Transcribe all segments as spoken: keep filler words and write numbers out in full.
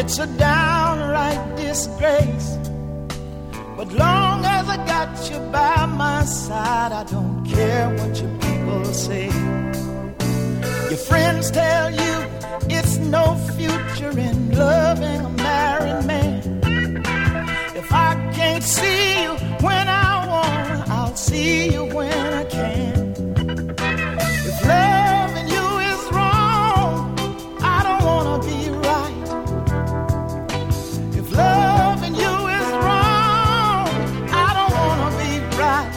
It's a downright disgrace. But long as I got you by my side, I don't care what your people say. Your friends tell you it's no future in loving a married man. If I can't see you when I want, I'll see you when I can. If loving you is wrong, I don't want to be right. If loving you is wrong, I don't want to be right.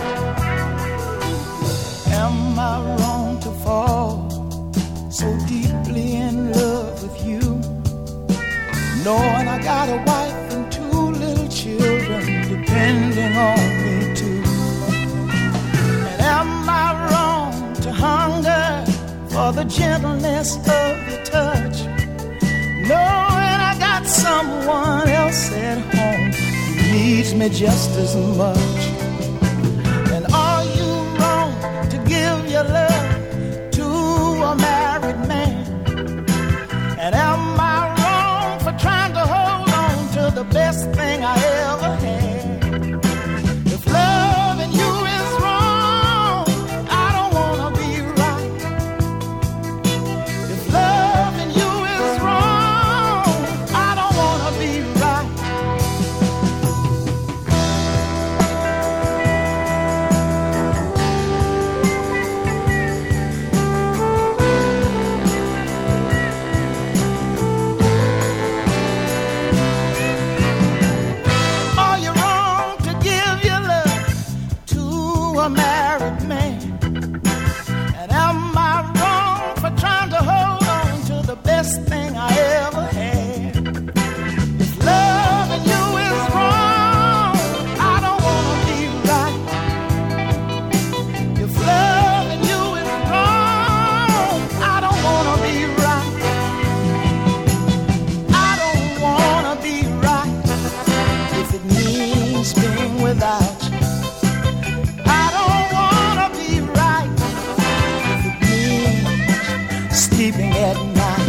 Am I wrong to fall so deeply in love with you, knowing I got a wife and two little children depending on me too? And am I wrong to hunger for the gentleness of your touch, knowing I got someone else at home who needs me just as much? And are you wrong to give your love to a married man? And am I wrong for trying to hold on to the best thing I ever had? If loving you is wrong, I don't want to be right. If loving you is wrong, I don't want to be right. Are you wrong to give your love to a married man? And am I wrong for trying to hold on to the best thing I ever had? If loving you is wrong, I don't want to be right. If loving you is wrong, I don't want to be right. I don't want to be right if it means being without you. I don't want to be right if it means sleeping at night.